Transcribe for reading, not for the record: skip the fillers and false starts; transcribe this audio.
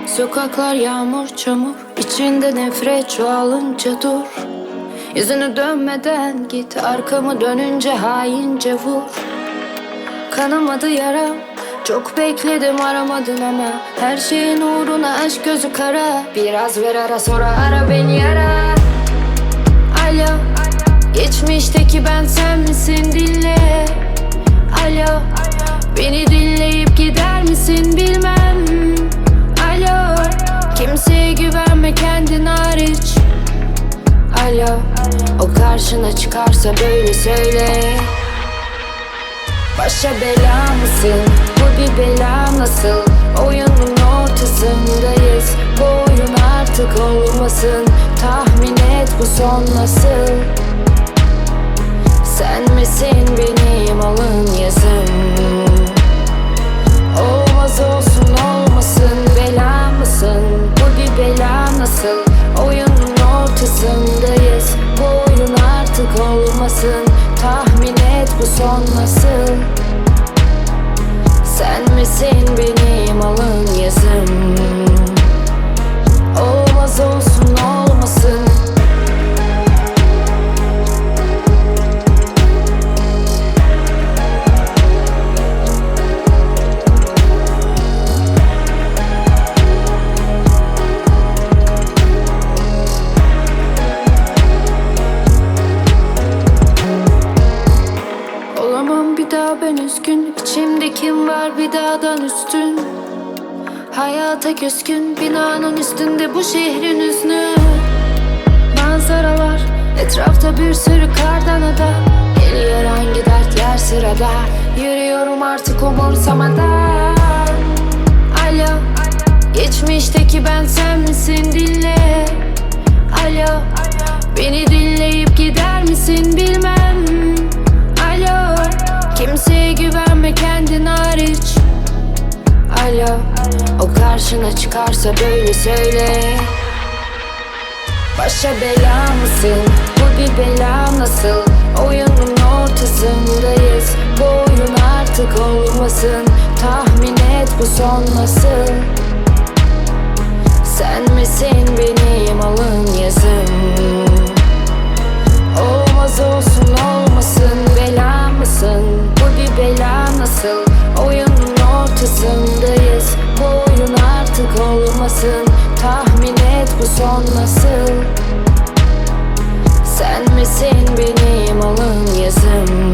Sokaklar yağmur çamur, içinde nefret çoğalınca dur. Yüzünü dönmeden git, arkamı dönünce haince vur. Kanamadı yaram, çok bekledim aramadın ama her şeyin uğruna aşk gözü kara. Biraz ver ara, sonra ara beni ara. Alo, geçmişteki ben sen misin, dinle. Alo, beni dinleyip gider misin bilmem. Alo, kimseye güvenme kendin hariç. Alo, o karşına çıkarsa böyle söyle. Başa bela mısın? Bu bir bela nasıl? Oyunun ortasındayız. Bu oyun artık olmasın. Tahmin et bu son nasıl? Sen misin benim alın yazım? Olmaz olsun olmasın, bela mısın? Bu bir bela nasıl? Oyunun ortasındayız. Bu oyun artık olmasın. Tahmin et bu son nasıl? Sen misin benim alın yazım? Olmaz olsun olmasın. Olamam bir daha ben üzgün. İçimde kim var bir dağdan üstün? Hayata küskün, binanın üstünde bu şehrin hüznü. Manzaralar, etrafta bir sürü kardan ada. Geliyor hangi dertler sırada. Yürüyorum artık umursamadan. Alo, geçmişteki ben sen misin, dinle. Alo, beni dinleyip gider misin bilmem. Alo, kimseye güvenme kendin hariç. Alo, o karşına çıkarsa böyle söyle. Başa bela mısın? Bu bir bela nasıl? Oyunun ortasındayız. Bu oyun artık olmasın. Tahmin et bu son nasıl? Sen misin benim alın yazım? Olmaz olsun olmasın, bela mısın? Bu bir bela nasıl? Oyunun ortasındayız. Bu oyun artık olmasın. Tahmin et bu son nasıl? Sen misin benim alın yazım?